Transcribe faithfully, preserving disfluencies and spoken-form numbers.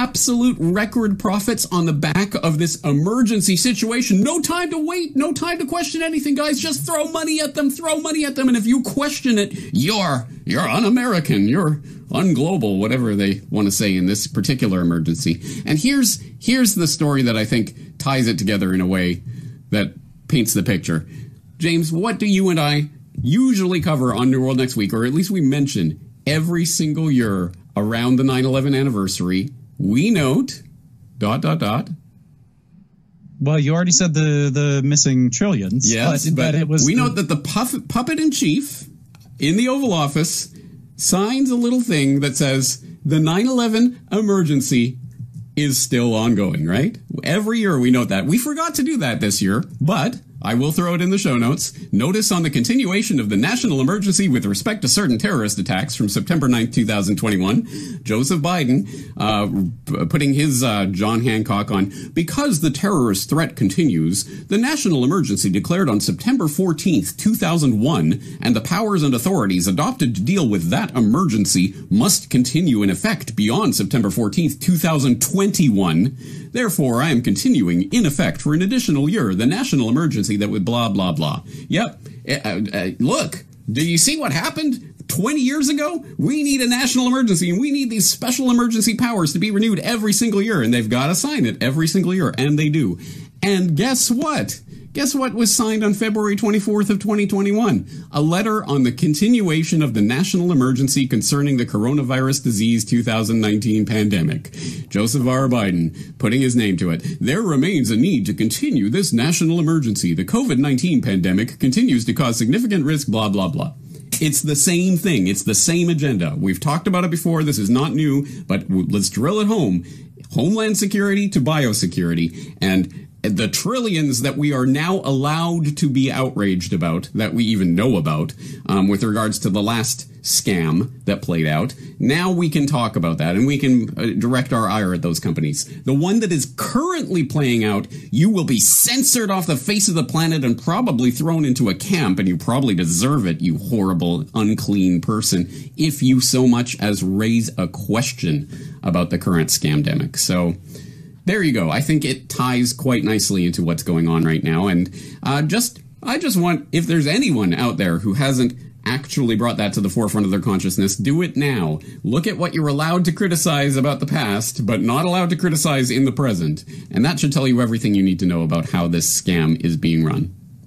absolute record profits on the back of this emergency situation. No time to wait. No time to question anything, guys. Just throw money at them. Throw money at them. And if you question it, you're, you're un-American. You're un-global, whatever they want to say in this particular emergency. And here's, here's the story that I think ties it together in a way that paints the picture. James, what do you and I usually cover on New World Next Week, or at least we mention every single year around the nine eleven anniversary? We note, dot, dot, dot. Well, you already said the, the missing trillions. Yes, but, but it was we the... note that the puff, puppet in chief in the Oval Office signs a little thing that says the nine eleven emergency is still ongoing, right? Every year we note that. We forgot to do that this year, but I will throw it in the show notes. Notice on the continuation of the national emergency with respect to certain terrorist attacks from September ninth, two thousand twenty-one, Joseph Biden uh, putting his uh, John Hancock on. Because the terrorist threat continues, the national emergency declared on September fourteenth, two thousand one, and the powers and authorities adopted to deal with that emergency must continue in effect beyond September fourteenth, two thousand twenty-one. Therefore, I am continuing in effect for an additional year the national emergency that would blah, blah, blah. Yep. Uh, uh, look, do you see what happened twenty years ago? We need a national emergency, and we need these special emergency powers to be renewed every single year, and they've got to sign it every single year, and they do. And guess what? Guess what was signed on February twenty-fourth of twenty twenty-one? A letter on the continuation of the national emergency concerning the coronavirus disease two thousand nineteen pandemic. Joseph R. Biden putting his name to it. There remains a need to continue this national emergency. The COVID nineteen pandemic continues to cause significant risk, blah, blah, blah. It's the same thing. It's the same agenda. We've talked about it before. This is not new, but let's drill it home. Homeland security to biosecurity, and the trillions that we are now allowed to be outraged about, that we even know about, um, with regards to the last scam that played out. Now we can talk about that, and we can uh, direct our ire at those companies. The one that is currently playing out, you will be censored off the face of the planet and probably thrown into a camp, and you probably deserve it, you horrible, unclean person, if you so much as raise a question about the current scamdemic. So there you go. I think it ties quite nicely into what's going on right now. And uh, just, I just want, if there's anyone out there who hasn't actually brought that to the forefront of their consciousness, do it now. Look at what you're allowed to criticize about the past, but not allowed to criticize in the present. And that should tell you everything you need to know about how this scam is being run.